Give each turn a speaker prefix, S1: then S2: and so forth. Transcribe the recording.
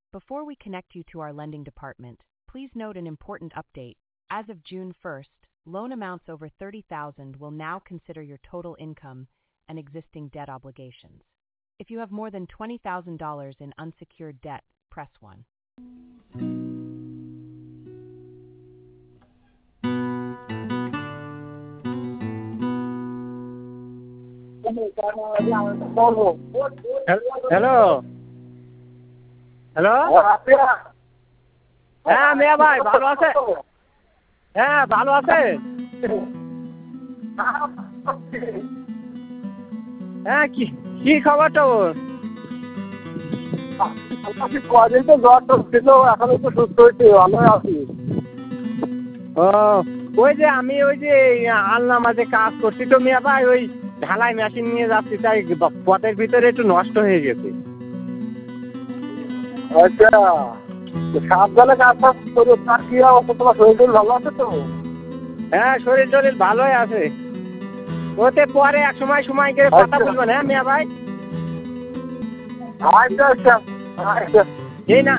S1: Before we connect you to our lending department, please note an important update. As of June 1st, loan amounts over $30,000 will now consider your total income and existing debt obligations. If you have more than $20,000 in unsecured debt, press 1.
S2: Hello hello হ্যাঁ মিয়া ভাই ভালো আছে? হ্যাঁ ভালো আছে। হ্যাঁ কি কি খবর তোর?
S3: কদিন তো জ্বর টর ছিল, এখন একটু সুস্থ হয়েছে, ভালো আছি।
S2: ও ওই যে আমি ওই যে আলনার মাঝে কাজ করছি তো মিয়া ভাই, ওই ঢালাই মেশিন নিয়ে যাচ্ছি, তাই পথের ভিতরে একটু নষ্ট হয়ে গেছে।
S3: আচ্ছা, সাবধানে কাজ টাজ করে। তার কি অবস্থা, তোমার শরীর টরীর ভালো আছে তো?
S2: হ্যাঁ শরীর টরীর ভালোই আছে। ওতে পরে এক সময় করে কথা বলবেন, হ্যাঁ মিয়া ভাই।
S3: আচ্ছা আচ্ছা আচ্ছা।
S2: এই না